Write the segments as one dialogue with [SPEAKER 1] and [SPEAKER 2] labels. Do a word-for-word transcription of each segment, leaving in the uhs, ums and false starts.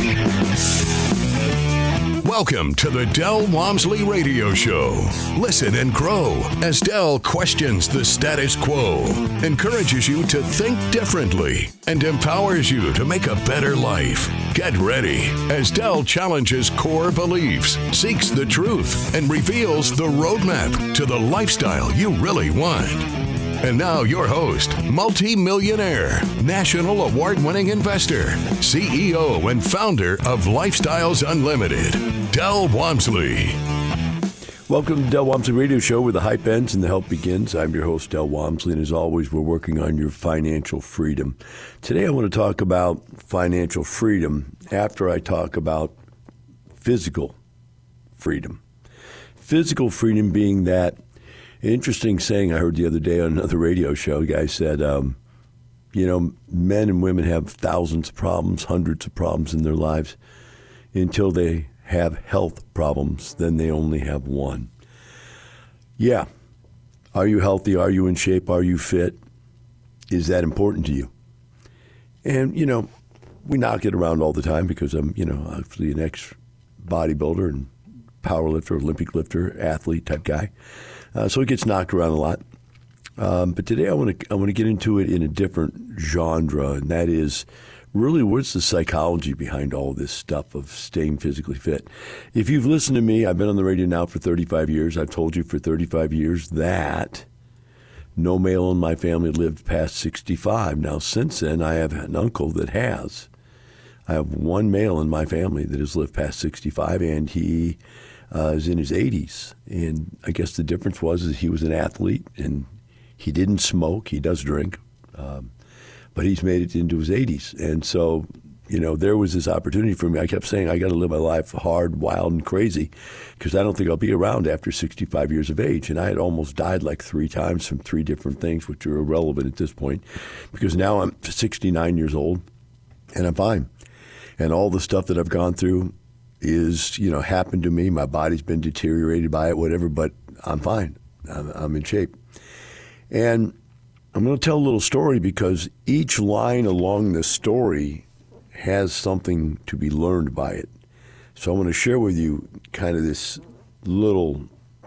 [SPEAKER 1] Welcome to the Del Walmsley Radio Show. Listen and grow as Del questions the status quo, encourages you to think differently, and empowers you to make a better life. Get ready as Del challenges core beliefs, seeks the truth, and reveals the roadmap to the lifestyle you really want. And now your host, multi-millionaire, national award-winning investor, C E O and founder of Lifestyles Unlimited, Del Walmsley.
[SPEAKER 2] Welcome to the Del Walmsley Radio Show, where the hype ends and the help begins. I'm your host, Del Walmsley, and as always, we're working on your financial freedom. Today, I want to talk about financial freedom after I talk about physical freedom. Physical freedom being that interesting saying I heard the other day on another radio show. A guy said, um, you know, men and women have thousands of problems, hundreds of problems in their lives until they have health problems. Then they only have one. Yeah. Are you healthy? Are you in shape? Are you fit? Is that important to you? And, you know, we knock it around all the time because I'm, you know, obviously an ex-bodybuilder and powerlifter, Olympic lifter, athlete type guy. Uh, so it gets knocked around a lot. Um, but today I want to I want to get into it in a different genre, and that is really what's the psychology behind all this stuff of staying physically fit. If you've listened to me, I've been on the radio now for thirty-five years. I've told you for thirty-five years that no male in my family lived past sixty-five. Now, since then, I have an uncle that has. I have one male in my family that has lived past sixty-five, and he Uh, is in his eighties, and I guess the difference was is he was an athlete, and he didn't smoke. He does drink, um, but he's made it into his eighties, and so you know there was this opportunity for me. I kept saying I got to live my life hard, wild, and crazy, because I don't think I'll be around after sixty-five years of age. And I had almost died like three times from three different things, which are irrelevant at this point, because now I'm sixty-nine years old, and I'm fine, and all the stuff that I've gone through is, you know, happened to me. My body's been deteriorated by it, whatever, but I'm fine. I'm, I'm in shape. And I'm going to tell a little story because each line along the story has something to be learned by it. So I'm going to share with you kind of this little,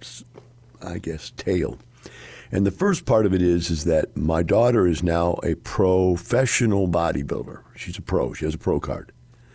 [SPEAKER 2] I guess, tale. And the first part of it is, is that my daughter is now a professional bodybuilder. She's a pro. She has a pro card.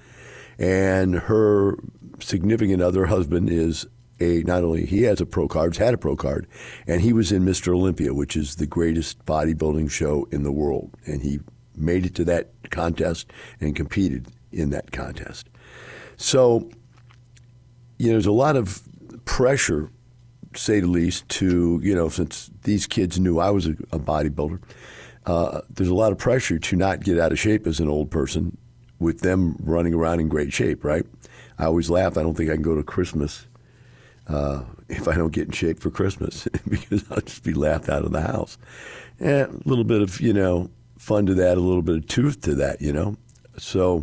[SPEAKER 2] And her significant other husband is a, not only he has a pro card, had a pro card, and he was in Mister Olympia, which is the greatest bodybuilding show in the world. And he made it to that contest and competed in that contest. So, you know, there's a lot of pressure, to say the least, to, you know, since these kids knew I was a, a bodybuilder, uh, there's a lot of pressure to not get out of shape as an old person, with them running around in great shape, right? I always laugh. I don't think I can go to Christmas uh, if I don't get in shape for Christmas because I'll just be laughed out of the house. And a little bit of, you know, fun to that, a little bit of truth to that, you know? So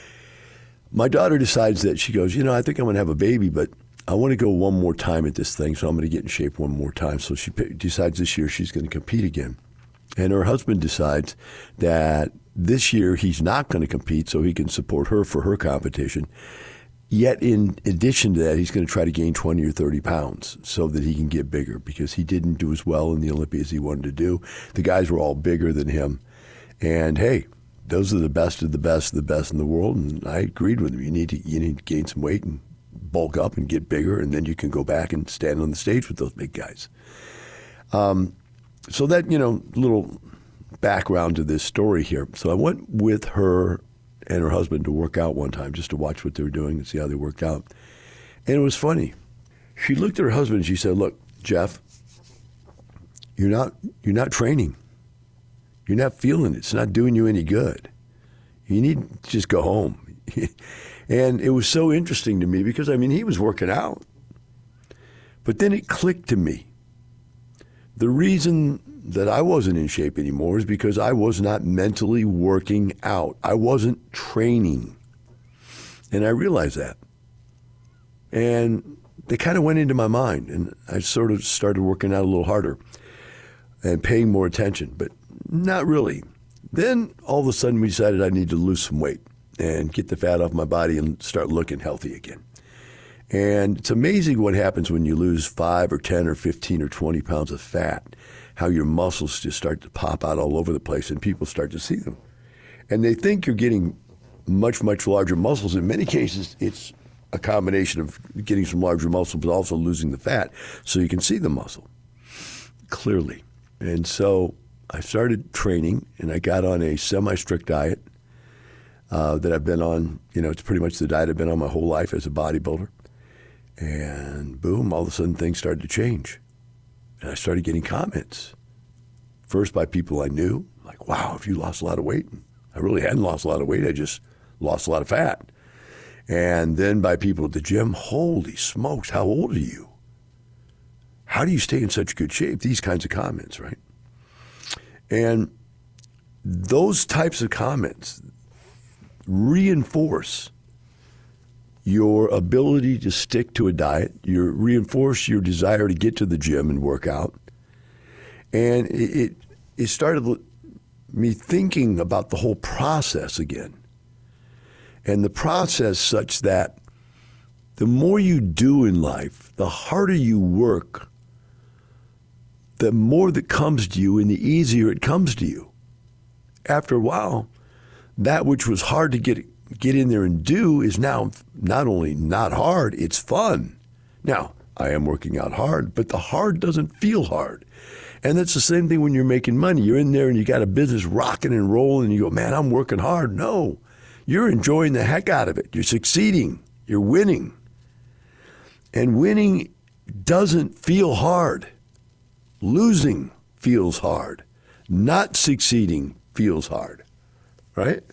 [SPEAKER 2] my daughter decides that she goes, you know, I think I'm going to have a baby, but I want to go one more time at this thing, so I'm going to get in shape one more time. So she p- decides this year she's going to compete again. And her husband decides that this year he's not going to compete so he can support her for her competition. Yet in addition to that, he's going to try to gain twenty or thirty pounds so that he can get bigger because he didn't do as well in the Olympics as he wanted to do. The guys were all bigger than him. And hey, those are the best of the best of the best in the world. And I agreed with him. You need to, you need to gain some weight and bulk up and get bigger, and then you can go back and stand on the stage with those big guys. Um, so that, you know, little background to this story here. So I went with her and her husband to work out one time just to watch what they were doing and see how they worked out. And it was funny. She looked at her husband and she said, "Look, Jeff, you're not you're not training. You're not feeling it. It's not doing you any good. You need to just go home." And it was so interesting to me because, I mean, he was working out. But then it clicked to me. The reason that I wasn't in shape anymore is because I was not mentally working out. I wasn't training. And I realized that. And they kind of went into my mind, and I sort of started working out a little harder and paying more attention, but not really. Then all of a sudden we decided I need to lose some weight. and get the fat off my body and start looking healthy again. And it's amazing what happens when you lose five or ten or fifteen or twenty pounds of fat, how your muscles just start to pop out all over the place and people start to see them. And they think you're getting much, much larger muscles. In many cases, it's a combination of getting some larger muscle, but also losing the fat so you can see the muscle clearly. And so I started training, and I got on a semi-strict diet uh, that I've been on. You know, it's pretty much the diet I've been on my whole life as a bodybuilder. And boom, all of a sudden things started to change. And I started getting comments. First by people I knew, like, wow, if you lost a lot of weight. I really hadn't lost a lot of weight, I just lost a lot of fat. And then by people at the gym, holy smokes, how old are you? How do you stay in such good shape? These kinds of comments, right? And those types of comments reinforce your ability to stick to a diet, you reinforce your desire to get to the gym and work out. And it, it, it started me thinking about the whole process again. And the process such that the more you do in life, the harder you work, the more that comes to you and the easier it comes to you. After a while, that which was hard to get get in there and do is now not only not hard, it's fun. Now, I am working out hard, but the hard doesn't feel hard. And that's the same thing when you're making money. You're in there and you got a business rocking and rolling and you go, man, I'm working hard. No, you're enjoying the heck out of it. You're succeeding. You're winning. And winning doesn't feel hard. Losing feels hard. Not succeeding feels hard, right?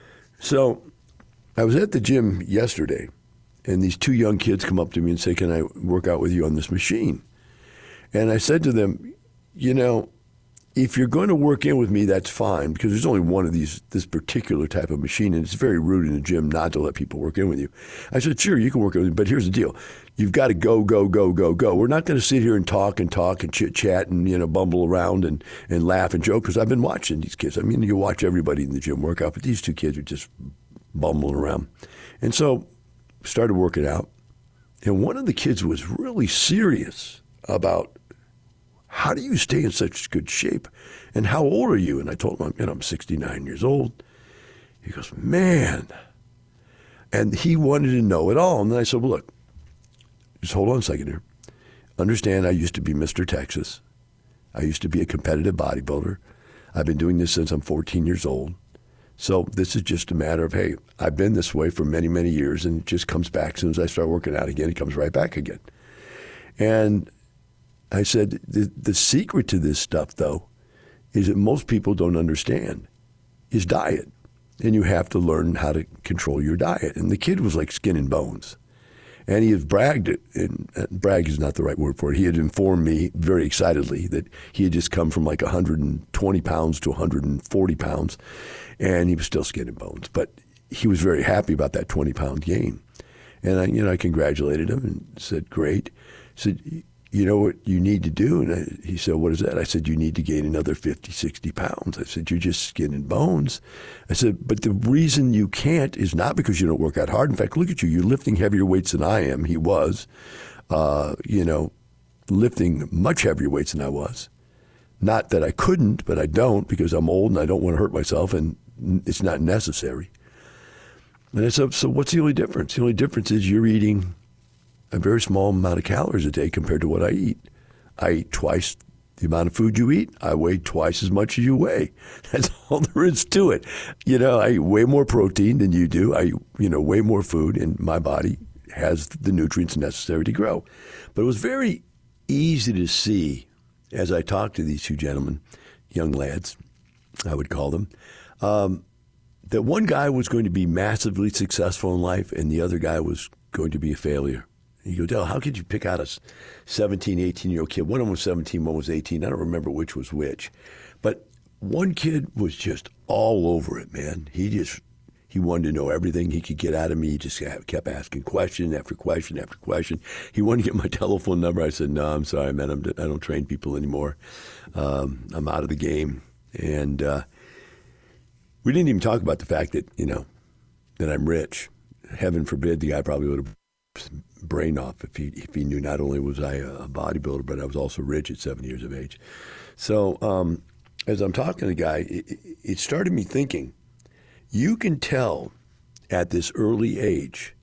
[SPEAKER 2] So I was at the gym yesterday, and these two young kids come up to me and say, can I work out with you on this machine? And I said to them, you know, if you're going to work in with me, that's fine, because there's only one of these, this particular type of machine, and it's very rude in the gym not to let people work in with you. I said, sure, you can work in with me, but here's the deal. You've got to go, go, go, go, go. We're not going to sit here and talk and talk and chit-chat and, you know, bumble around and, and laugh and joke, because I've been watching these kids. I mean, you watch everybody in the gym work out, but these two kids are just bumbling around. And so started working out, and one of the kids was really serious about, how do you stay in such good shape? And how old are you? And I told him, you know, I'm sixty-nine years old. He goes, man. And he wanted to know it all. And then I said, well, look, just hold on a second here. Understand, I used to be Mister Texas. I used to be a competitive bodybuilder. I've been doing this since I'm fourteen years old. So this is just a matter of, hey, I've been this way for many, many years, and it just comes back. As soon as I start working out again, it comes right back again. And I said, the, the secret to this stuff, though, is that most people don't understand, is diet. And you have to learn how to control your diet. And the kid was like skin and bones. And he had bragged, it, and brag is not the right word for it. He had informed me very excitedly that he had just come from like one hundred twenty pounds to one hundred forty pounds, and he was still skin and bones. But he was very happy about that twenty pound gain. And I, you know, I congratulated him and said, great. I said, you know what you need to do? And I, he said, what is that? I said, you need to gain another fifty, sixty pounds. I said, you're just skin and bones. I said, but the reason you can't is not because you don't work out hard. In fact, look at you. You're lifting heavier weights than I am. He was, uh, you know, lifting much heavier weights than I was. Not that I couldn't, but I don't, because I'm old and I don't want to hurt myself, and it's not necessary. And I said, so what's the only difference? The only difference is you're eating a very small amount of calories a day compared to what I eat. I eat twice the amount of food you eat. I weigh twice as much as you weigh. That's all there is to it. You know, I eat way more protein than you do. I eat, you know, way more food, and my body has the nutrients necessary to grow. But it was very easy to see as I talked to these two gentlemen, young lads, I would call them, um, that one guy was going to be massively successful in life and the other guy was going to be a failure. You go, Del, how could you pick out a seventeen, eighteen-year-old kid? One of them was seventeen, one was eighteen. I don't remember which was which. But one kid was just all over it, man. He just, he wanted to know everything he could get out of me. He just kept asking question after question after question. He wanted to get my telephone number. I said, no, I'm sorry, man. I'm, I don't train people anymore. Um, I'm out of the game. And uh, we didn't even talk about the fact that, you know, that I'm rich. Heaven forbid the guy probably would have brain off if he if he knew not only was I a bodybuilder, but I was also rich at seven years of age. So um, as I'm talking to the guy, it, it started me thinking, you can tell at this early age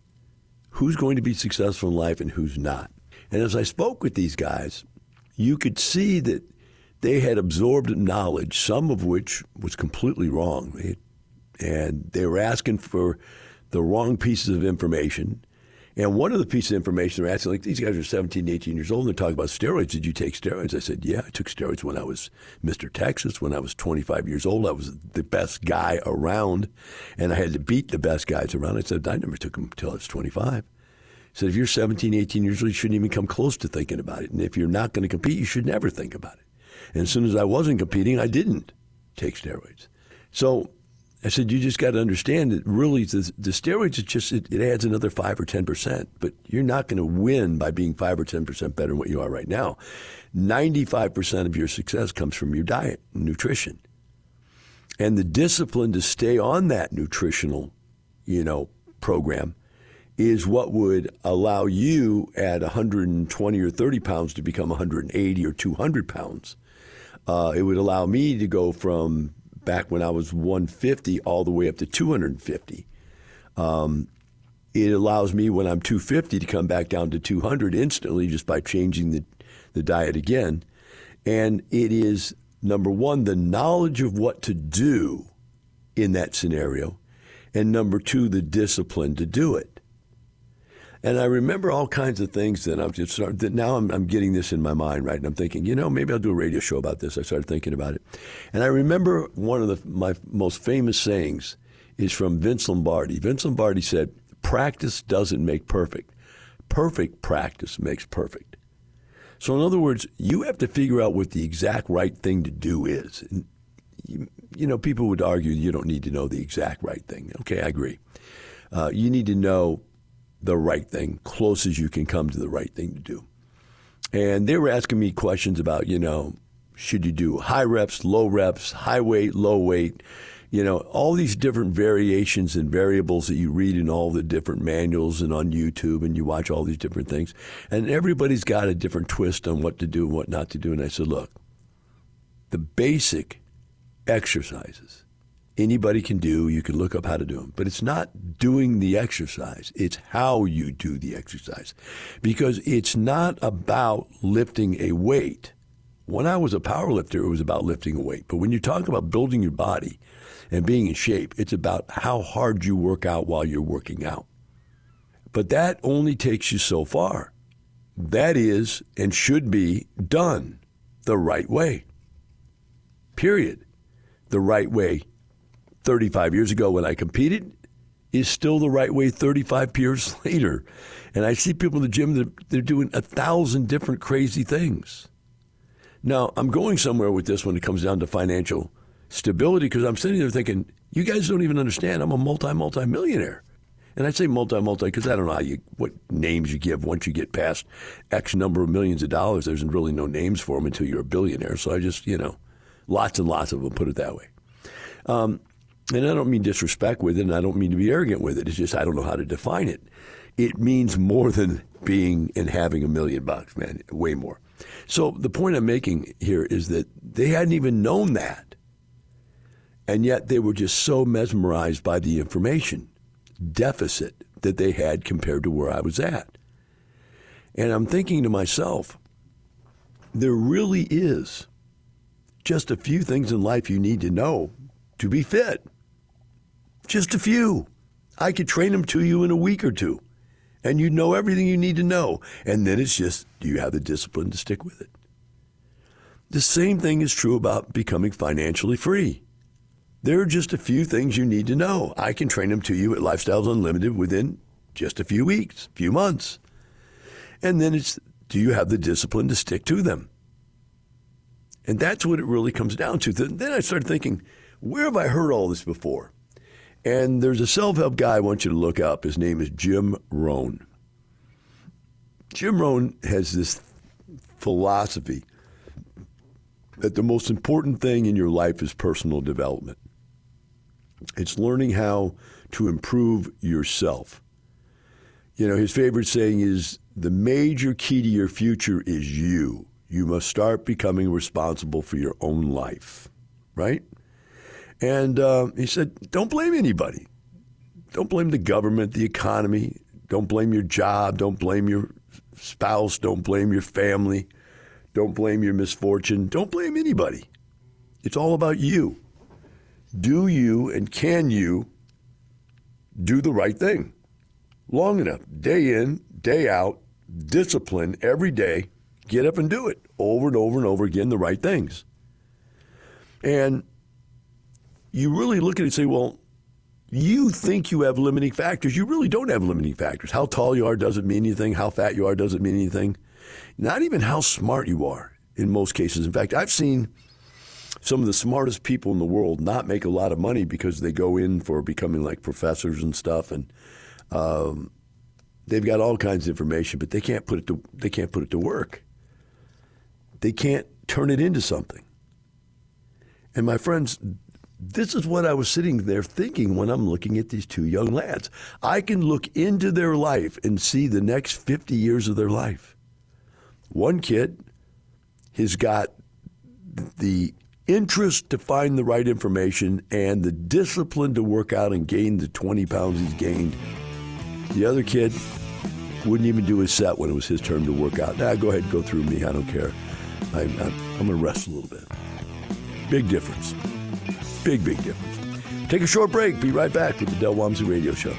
[SPEAKER 2] who's going to be successful in life and who's not. And as I spoke with these guys, you could see that they had absorbed knowledge, some of which was completely wrong. They, and they were asking for the wrong pieces of information. And one of the pieces of information they're asking, like these guys are seventeen, eighteen years old, and they're talking about steroids. Did you take steroids? I said, yeah, I took steroids when I was Mister Texas. When I was twenty-five years old, I was the best guy around, and I had to beat the best guys around. I said, I never took them until I was twenty-five. I said, if you're seventeen, eighteen years old, you shouldn't even come close to thinking about it. And if you're not going to compete, you should never think about it. And as soon as I wasn't competing, I didn't take steroids. So I said, you just got to understand that really the, the steroids, it just it, it adds another five or ten percent. But you're not going to win by being five or ten percent better than what you are right now. ninety-five percent of your success comes from your diet and nutrition. And the discipline to stay on that nutritional, you know, program is what would allow you at one hundred twenty or thirty pounds to become one hundred eighty or two hundred pounds. Uh, it would allow me to go from back when I was one fifty all the way up to two hundred fifty. Um, it allows me when I'm two fifty to come back down to two hundred instantly just by changing the, the diet again. And it is, number one, the knowledge of what to do in that scenario, and number two, the discipline to do it. And I remember all kinds of things that I'm just started, now I'm, I'm getting this in my mind, right? And I'm thinking, you know, maybe I'll do a radio show about this. I started thinking about it. And I remember one of the, my most famous sayings is from Vince Lombardi. Vince Lombardi said, practice doesn't make perfect. Perfect practice makes perfect. So in other words, you have to figure out what the exact right thing to do is. And you, you know, people would argue you don't need to know the exact right thing. Okay, I agree. Uh, you need to know the right thing, close as you can come to the right thing to do. And they were asking me questions about, you know, should you do high reps, low reps, high weight, low weight, you know, all these different variations and variables that you read in all the different manuals and on YouTube, and you watch all these different things. And everybody's got a different twist on what to do and what not to do. And I said, look, the basic exercises anybody can do, you can look up how to do them. But it's not doing the exercise. It's how you do the exercise. Because it's not about lifting a weight. When I was a power lifter, it was about lifting a weight. But when you talk about building your body and being in shape, it's about how hard you work out while you're working out. But that only takes you so far. That is and should be done the right way. Period. The right way thirty-five years ago when I competed is still the right way thirty-five years later. And I see people in the gym that they're doing a thousand different crazy things. Now, I'm going somewhere with this when it comes down to financial stability, because I'm sitting there thinking, you guys don't even understand. I'm a multi, multi-millionaire. And I say multi, multi because I don't know how you, what names you give once you get past X number of millions of dollars. There's really no names for them until you're a billionaire. So I just, you know, lots and lots of them, put it that way. Um, And I don't mean disrespect with it, and I don't mean to be arrogant with it. It's just I don't know how to define it. It means more than being and having a million bucks, man, way more. So the point I'm making here is that they hadn't even known that, and yet they were just so mesmerized by the information deficit that they had compared to where I was at. And I'm thinking to myself, there really is just a few things in life you need to know to be fit. Just a few. I could train them to you in a week or two, and you'd know everything you need to know. And then it's just, do you have the discipline to stick with it? The same thing is true about becoming financially free. There are just a few things you need to know. I can train them to you at Lifestyles Unlimited within just a few weeks, few months. And then it's, do you have the discipline to stick to them? And that's what it really comes down to. Then I started thinking, where have I heard all this before? And there's a self-help guy I want you to look up. His name is Jim Rohn. Jim Rohn has this philosophy that the most important thing in your life is personal development. It's learning how to improve yourself. You know, his favorite saying is, the major key to your future is you. You must start becoming responsible for your own life, right? And uh, he said, don't blame anybody. Don't blame the government, the economy. Don't blame your job. Don't blame your spouse. Don't blame your family. Don't blame your misfortune. Don't blame anybody. It's all about you. Do you and can you do the right thing long enough, day in, day out, discipline every day, get up and do it over and over and over again, the right things. And you really look at it and say, well, you think you have limiting factors. You really don't have limiting factors. How tall you are doesn't mean anything. How fat you are doesn't mean anything. Not even how smart you are in most cases. In fact, I've seen some of the smartest people in the world not make a lot of money because they go in for becoming like professors and stuff, and um, they've got all kinds of information, but they can't put it to they can't put it to work. They can't turn it into something. And my friends, this is what I was sitting there thinking when I'm looking at these two young lads. I can look into their life and see the next fifty years of their life. One kid has got the interest to find the right information and the discipline to work out and gain the twenty pounds he's gained. The other kid wouldn't even do his set when it was his turn to work out. Nah, go ahead, go through me. I don't care. I, I'm, I'm going to rest a little bit. Big difference. Big, big difference. Take a short break. Be right back with the Del Walmsley Radio Show.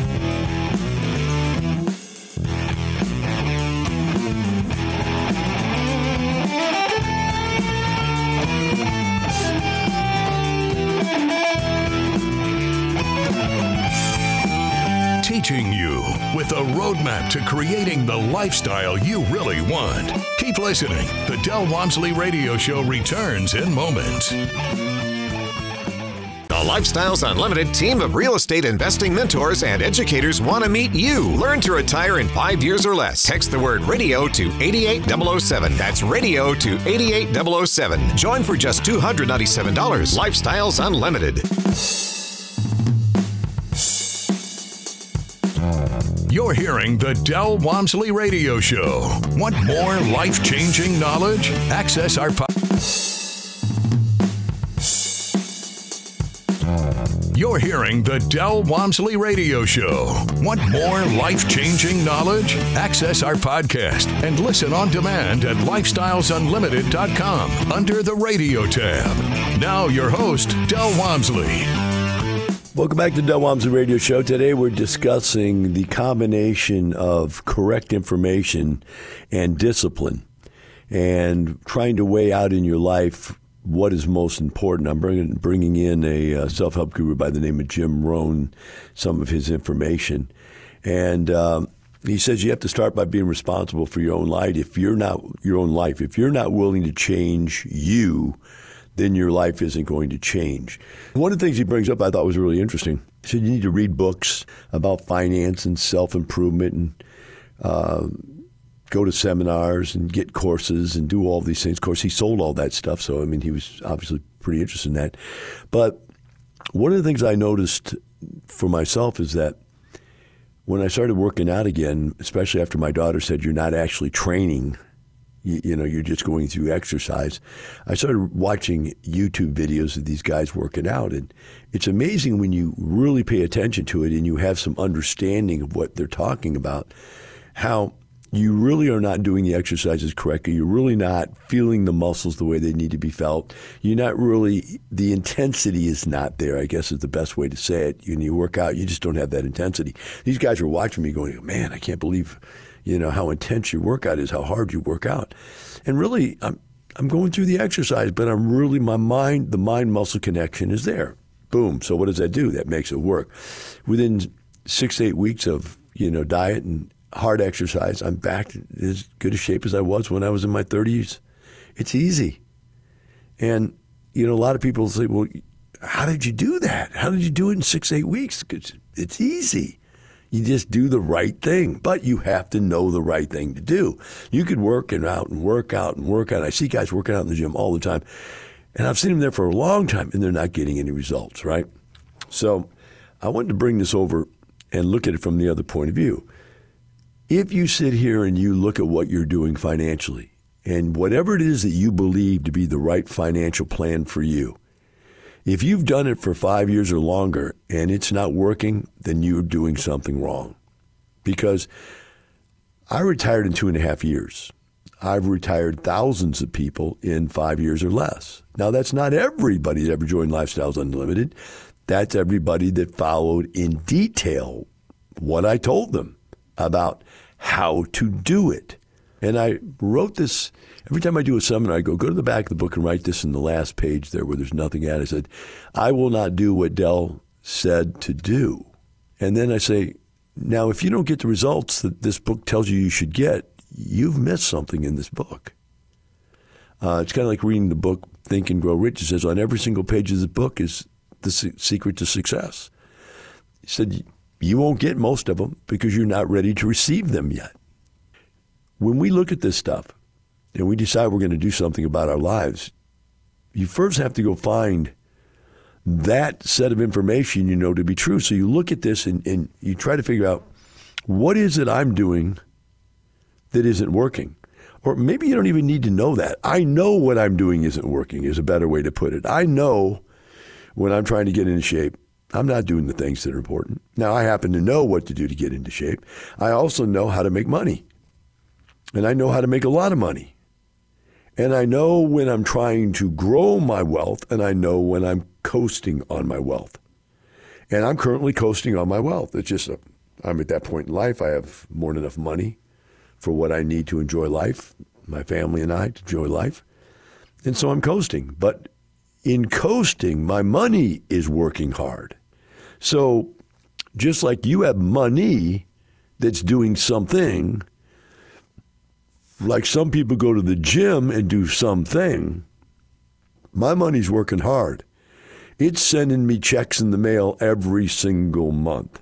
[SPEAKER 1] Teaching you with a roadmap to creating the lifestyle you really want. Keep listening. The Del Walmsley Radio Show returns in moments.
[SPEAKER 3] The Lifestyles Unlimited team of real estate investing mentors and educators want to meet you. Learn to retire in five years or less. Text the word radio to eight eight zero zero seven. That's radio to eight eight zero zero seven. Join for just two hundred ninety-seven dollars. Lifestyles Unlimited.
[SPEAKER 1] You're hearing the Del Walmsley Radio Show. Want more life-changing knowledge? Access our po- You're hearing the Del Walmsley Radio Show. Want more life-changing knowledge? Access our podcast and listen on demand at lifestyles unlimited dot com under the radio tab. Now your host, Del Walmsley.
[SPEAKER 2] Welcome back to the Del Walmsley Radio Show. Today we're discussing the combination of correct information and discipline and trying to weigh out in your life what is most important. I'm bringing, bringing in a uh, self-help guru by the name of Jim Rohn, some of his information. And um, he says you have to start by being responsible for your own life. If you're not your own life, if you're not willing to change you, then your life isn't going to change. One of the things he brings up I thought was really interesting. He said you need to read books about finance and self-improvement and uh, go to seminars and get courses and do all these things. Of course, he sold all that stuff, so I mean, he was obviously pretty interested in that. But one of the things I noticed for myself is that when I started working out again, especially after my daughter said you're not actually training, You, you know, you're just going through exercise, I started watching YouTube videos of these guys working out. And it's amazing when you really pay attention to it and you have some understanding of what they're talking about, how you really are not doing the exercises correctly. You're really not feeling the muscles the way they need to be felt. You're not really, the intensity is not there, I guess is the best way to say it. When you work out, you just don't have that intensity. These guys are watching me going, man, I can't believe you know, how intense your workout is, how hard you work out. And really, I'm I'm going through the exercise, but I'm really, my mind, the mind-muscle connection is there. Boom. So what does that do? That makes it work. Within six, eight weeks of, you know, diet and hard exercise, I'm back in as good a shape as I was when I was in my thirties. It's easy. And, you know, a lot of people say, well, how did you do that? How did you do it in six, eight weeks? It's, it's easy. You just do the right thing, but you have to know the right thing to do. You could work and out and work out and work out. I see guys working out in the gym all the time, and I've seen them there for a long time, and they're not getting any results, right? So I wanted to bring this over and look at it from the other point of view. If you sit here and you look at what you're doing financially, and whatever it is that you believe to be the right financial plan for you, if you've done it for five years or longer and it's not working, then you're doing something wrong. Because I retired in two and a half years. I've retired thousands of people in five years or less. Now, that's not everybody that ever joined Lifestyles Unlimited. That's everybody that followed in detail what I told them about how to do it. And I wrote this, every time I do a seminar, I go, go to the back of the book and write this in the last page there where there's nothing at. I said, I will not do what Del said to do. And then I say, now, if you don't get the results that this book tells you you should get, you've missed something in this book. Uh, it's kind of like reading the book, Think and Grow Rich. It says on every single page of the book is the secret to success. He said, you won't get most of them because you're not ready to receive them yet. When we look at this stuff and we decide we're going to do something about our lives, you first have to go find that set of information you know to be true. So you look at this and, and you try to figure out, what is it I'm doing that isn't working? Or maybe you don't even need to know that. I know what I'm doing isn't working is a better way to put it. I know when I'm trying to get into shape, I'm not doing the things that are important. Now, I happen to know what to do to get into shape. I also know how to make money. And I know how to make a lot of money. And I know when I'm trying to grow my wealth, and I know when I'm coasting on my wealth. And I'm currently coasting on my wealth. It's just, a, I'm at that point in life. I have more than enough money for what I need to enjoy life, my family and I to enjoy life. And so I'm coasting. But in coasting, my money is working hard. So just like you have money that's doing something, like some people go to the gym and do something, my money's working hard. It's sending me checks in the mail every single month.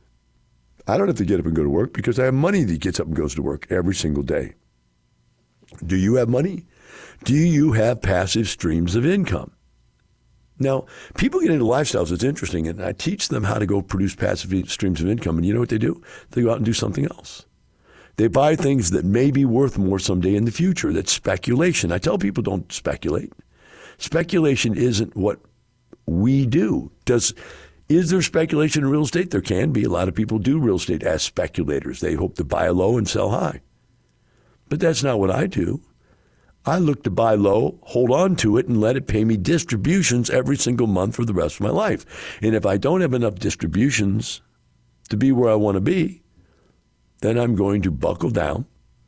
[SPEAKER 2] I don't have to get up and go to work because I have money that gets up and goes to work every single day. Do you have money? Do you have passive streams of income? Now, people get into lifestyles. It's interesting, and I teach them how to go produce passive streams of income, and you know what they do? They go out and do something else. They buy things that may be worth more someday in the future. That's speculation. I tell people don't speculate. Speculation isn't what we do. Does Is there speculation in real estate? There can be. A lot of people do real estate as speculators. They hope to buy low and sell high. But that's not what I do. I look to buy low, hold on to it, and let it pay me distributions every single month for the rest of my life. And if I don't have enough distributions to be where I want to be, then I'm going to buckle down,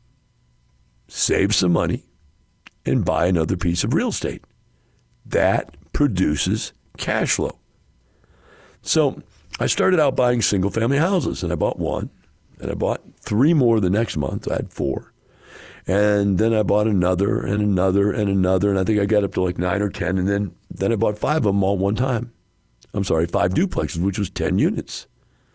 [SPEAKER 2] save some money, and buy another piece of real estate. That produces cash flow. So I started out buying single-family houses, and I bought one, and I bought three more the next month. I had four. And then I bought another and another and another, and I think I got up to like nine or ten, and then, then I bought five of them all one time. I'm sorry, five duplexes, which was ten units.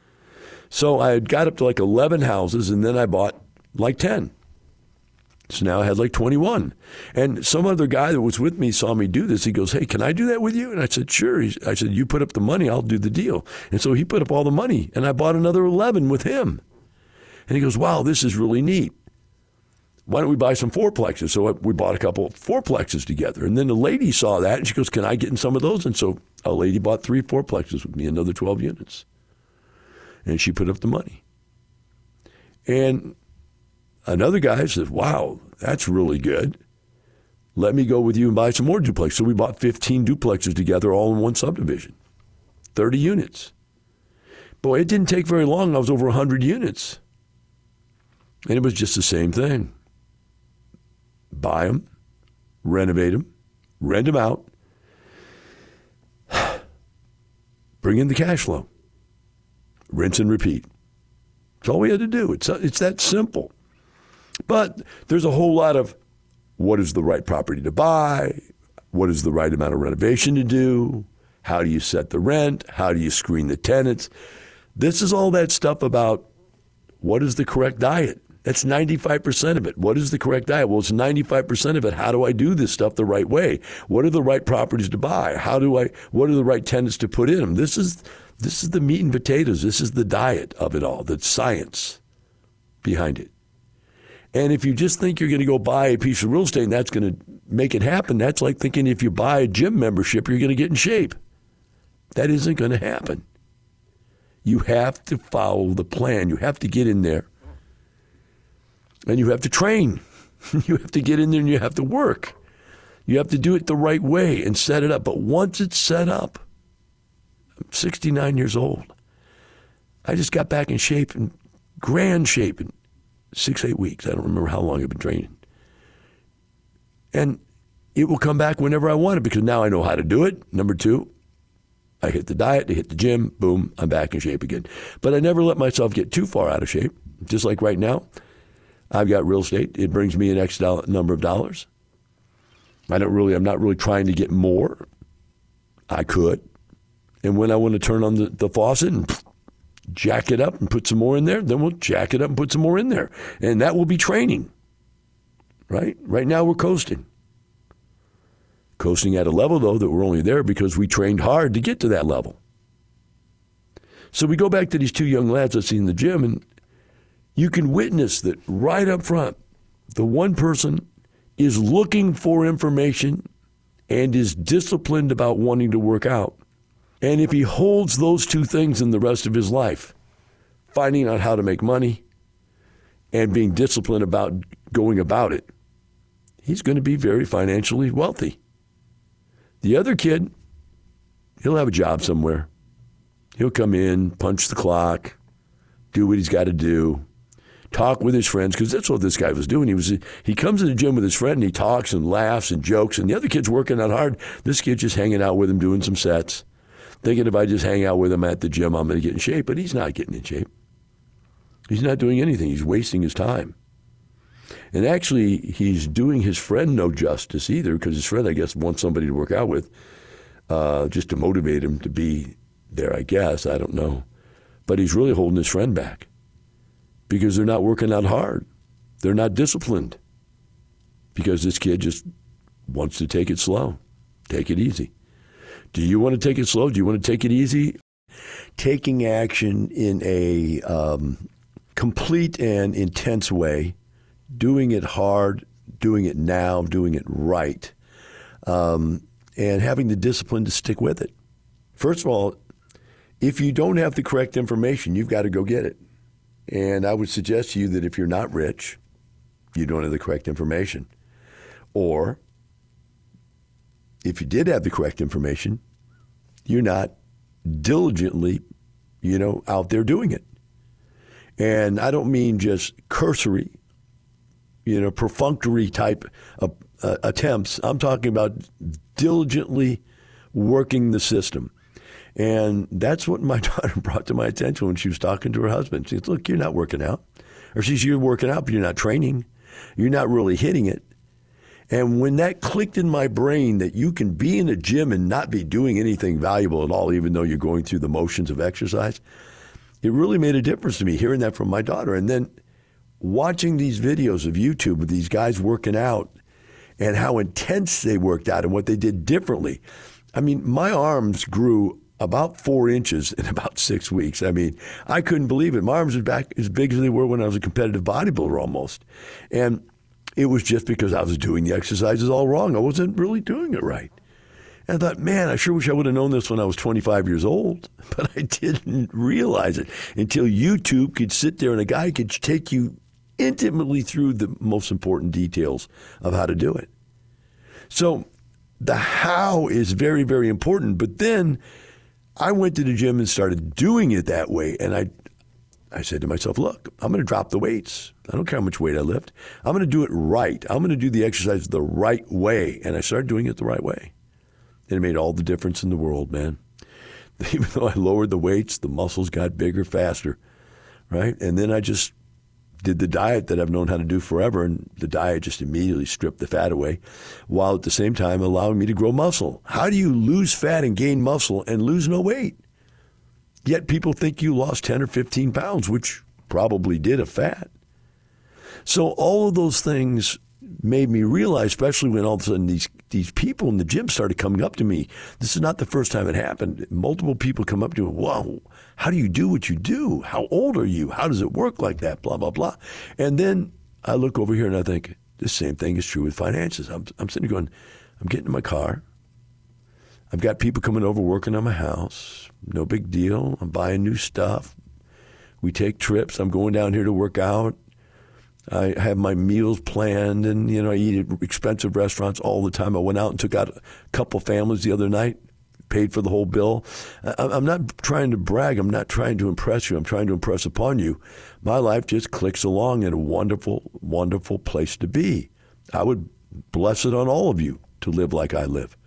[SPEAKER 2] So I had got up to like eleven houses, and then I bought like ten. So now I had like twenty-one. And some other guy that was with me saw me do this. He goes, hey, can I do that with you? And I said, sure. He, I said, you put up the money, I'll do the deal. And so he put up all the money, and I bought another eleven with him. And he goes, wow, this is really neat. Why don't we buy some fourplexes? So we bought a couple of fourplexes together. And then the lady saw that, and she goes, can I get in some of those? And so a lady bought three fourplexes with me, another twelve units. And she put up the money. And another guy says, wow, that's really good. Let me go with you and buy some more duplexes. So we bought fifteen duplexes together, all in one subdivision, thirty units. Boy, it didn't take very long. I was over one hundred units. And it was just the same thing. Buy them, renovate them, rent them out, bring in the cash flow, rinse and repeat. That's all we had to do. It's, it's that simple. But there's a whole lot of what is the right property to buy, what is the right amount of renovation to do, how do you set the rent, how do you screen the tenants. This is all that stuff about what is the correct diet. That's ninety-five percent of it. What is the correct diet? Well, it's ninety-five percent of it. How do I do this stuff the right way? What are the right properties to buy? How do I, what are the right tenets to put in them? This is, this is the meat and potatoes. This is the diet of it all, the science behind it. And if you just think you're going to go buy a piece of real estate and that's going to make it happen, that's like thinking if you buy a gym membership, you're going to get in shape. That isn't going to happen. You have to follow the plan. You have to get in there. And you have to train. You have to get in there and you have to work. You have to do it the right way and set it up. But once it's set up, I'm sixty-nine years old. I just got back in shape, in grand shape, in six, eight weeks. I don't remember how long I've been training. And it will come back whenever I want it because now I know how to do it. Number two, I hit the diet, I hit the gym, boom, I'm back in shape again. But I never let myself get too far out of shape. Just like right now, I've got real estate. It brings me an X number of dollars. I don't really, I'm not really trying to get more. I could. And when I want to turn on the, the faucet and pff, jack it up and put some more in there, then we'll jack it up and put some more in there. And that will be training, right? Right now we're coasting. Coasting at a level, though, that we're only there because we trained hard to get to that level. So we go back to these two young lads I see in the gym, and you can witness that right up front, the one person is looking for information and is disciplined about wanting to work out. And if he holds those two things in the rest of his life, finding out how to make money and being disciplined about going about it, he's going to be very financially wealthy. The other kid, he'll have a job somewhere. He'll come in, punch the clock, do what he's got to do, talk with his friends, because that's what this guy was doing. He was he comes to the gym with his friend, and he talks and laughs and jokes, and the other kid's working out hard. This kid's just hanging out with him, doing some sets, thinking if I just hang out with him at the gym, I'm going to get in shape. But he's not getting in shape. He's not doing anything. He's wasting his time. And actually, he's doing his friend no justice either, because his friend, I guess, wants somebody to work out with, uh, just to motivate him to be there, I guess. I don't know. But he's really holding his friend back because they're not working out hard. They're not disciplined because this kid just wants to take it slow, take it easy. Do you want to take it slow? Do you want to take it easy? Taking action in a um, complete and intense way, doing it hard, doing it now, doing it right, um, and having the discipline to stick with it. First of all, if you don't have the correct information, you've got to go get it. And I would suggest to you that if you're not rich, you don't have the correct information. Or if you did have the correct information, you're not diligently, you know, out there doing it. And I don't mean just cursory, you know, perfunctory type of uh, attempts. I'm talking about diligently working the system. And that's what my daughter brought to my attention when she was talking to her husband. She said, look, you're not working out. Or she said, you're working out, but you're not training. You're not really hitting it. And when that clicked in my brain that you can be in a gym and not be doing anything valuable at all, even though you're going through the motions of exercise, it really made a difference to me hearing that from my daughter. And then watching these videos of YouTube with these guys working out and how intense they worked out and what they did differently. I mean, my arms grew about four inches in about six weeks. I mean, I couldn't believe it. My arms were back as big as they were when I was a competitive bodybuilder almost. And it was just because I was doing the exercises all wrong. I wasn't really doing it right. And I thought, man, I sure wish I would have known this when I was twenty-five years old. But I didn't realize it until YouTube could sit there and a guy could take you intimately through the most important details of how to do it. So the how is very, very important. But then I went to the gym and started doing it that way. And I I said to myself, look, I'm going to drop the weights. I don't care how much weight I lift. I'm going to do it right. I'm going to do the exercise the right way. And I started doing it the right way. And it made all the difference in the world, man. Even though I lowered the weights, the muscles got bigger faster, right? And then I just did the diet that I've known how to do forever, and the diet just immediately stripped the fat away, while at the same time allowing me to grow muscle. How do you lose fat and gain muscle and lose no weight? Yet people think you lost ten or fifteen pounds, which probably did of fat. So all of those things made me realize, especially when all of a sudden these these people in the gym started coming up to me. This is not the first time it happened. Multiple people come up to me, wow, how do you do what you do? How old are you? How does it work like that? Blah, blah, blah. And then I look over here and I think, the same thing is true with finances. I'm, I'm sitting there going, I'm getting in my car. I've got people coming over working on my house. No big deal. I'm buying new stuff. We take trips. I'm going down here to work out. I have my meals planned, and, you know, I eat at expensive restaurants all the time. I went out and took out a couple families the other night, paid for the whole bill. I'm not trying to brag. I'm not trying to impress you. I'm trying to impress upon you. My life just clicks along in a wonderful, wonderful place to be. I would bless it on all of you to live like I live.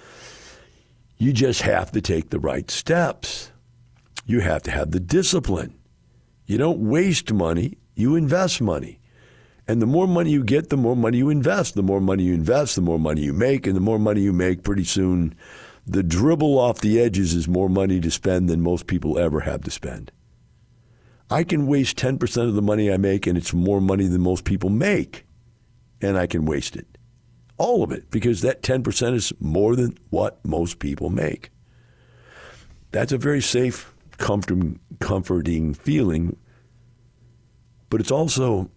[SPEAKER 2] You just have to take the right steps. You have to have the discipline. You don't waste money. You invest money. And the more money you get, the more money you invest. The more money you invest, the more money you make. And the more money you make, pretty soon, the dribble off the edges is more money to spend than most people ever have to spend. I can waste ten percent of the money I make, and it's more money than most people make. And I can waste it. All of it, because that ten percent is more than what most people make. That's a very safe, comforting, comforting feeling. But it's also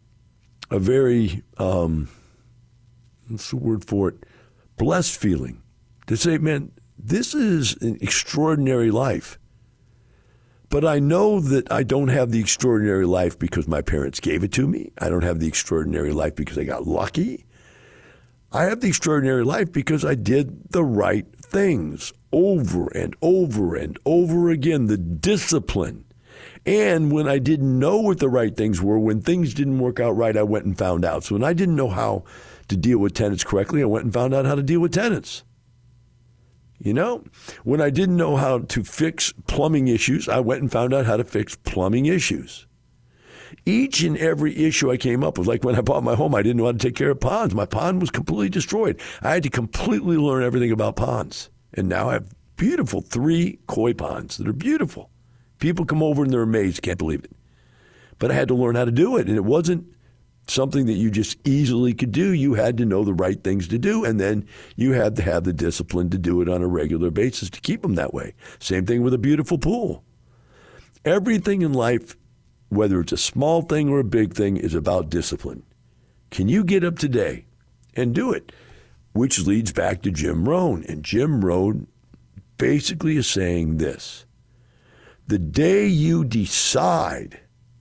[SPEAKER 2] a very, um, what's the word for it, blessed feeling. To say, man, this is an extraordinary life. But I know that I don't have the extraordinary life because my parents gave it to me. I don't have the extraordinary life because I got lucky. I have the extraordinary life because I did the right things over and over and over again, the discipline. And when I didn't know what the right things were, when things didn't work out right, I went and found out. So when I didn't know how to deal with tenants correctly, I went and found out how to deal with tenants. You know, when I didn't know how to fix plumbing issues, I went and found out how to fix plumbing issues. Each and every issue I came up with, like when I bought my home, I didn't know how to take care of ponds. My pond was completely destroyed. I had to completely learn everything about ponds. And now I have beautiful three koi ponds that are beautiful. People come over and they're amazed, can't believe it. But I had to learn how to do it, and it wasn't something that you just easily could do. You had to know the right things to do, and then you had to have the discipline to do it on a regular basis to keep them that way. Same thing with a beautiful pool. Everything in life, whether it's a small thing or a big thing, is about discipline. Can you get up today and do it? Which leads back to Jim Rohn. And Jim Rohn basically is saying this. The day you decide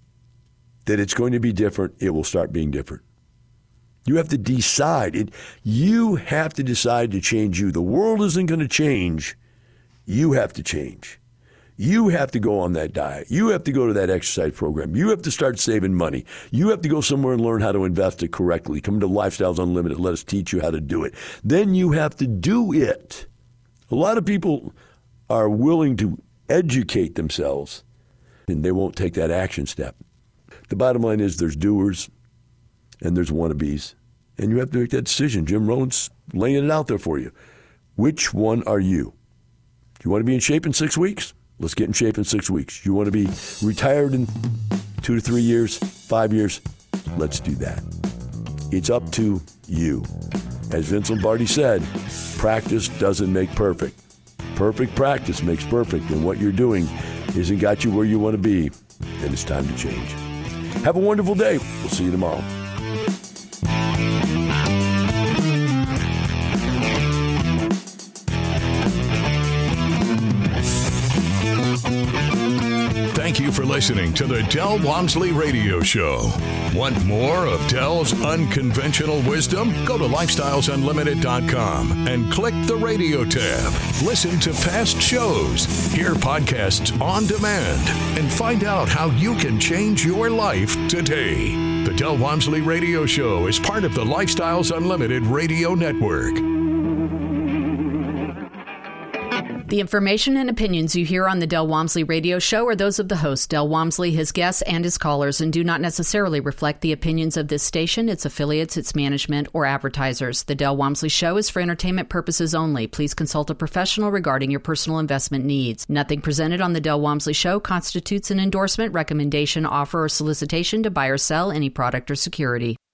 [SPEAKER 2] that it's going to be different, it will start being different. You have to decide. It, you have to decide to change you. The world isn't going to change. You have to change. You have to go on that diet. You have to go to that exercise program. You have to start saving money. You have to go somewhere and learn how to invest it correctly. Come to Lifestyles Unlimited. Let us teach you how to do it. Then you have to do it. A lot of people are willing to educate themselves, and they won't take that action step. The bottom line is there's doers and there's wannabes, and you have to make that decision. Jim Rohn's laying it out there for you. Which one are you? Do you want to be in shape in six weeks? Let's get in shape in six weeks. Do you want to be retired in two to three years, five years? Let's do that. It's up to you. As Vince Lombardi said, practice doesn't make perfect. Perfect practice makes perfect, and what you're doing isn't got you where you want to be, then it's time to change. Have a wonderful day. We'll see you tomorrow.
[SPEAKER 1] Thank you for listening to the Del Walmsley Radio Show. Want more of Del's unconventional wisdom? Go to lifestyles unlimited dot com and click the radio tab. Listen to past shows, hear podcasts on demand, and find out how you can change your life today. The Del Walmsley Radio Show is part of the Lifestyles Unlimited Radio Network.
[SPEAKER 4] The information and opinions you hear on the Del Walmsley Radio Show are those of the host, Del Walmsley, his guests, and his callers, and do not necessarily reflect the opinions of this station, its affiliates, its management, or advertisers. The Del Walmsley Show is for entertainment purposes only. Please consult a professional regarding your personal investment needs. Nothing presented on the Del Walmsley Show constitutes an endorsement, recommendation, offer, or solicitation to buy or sell any product or security.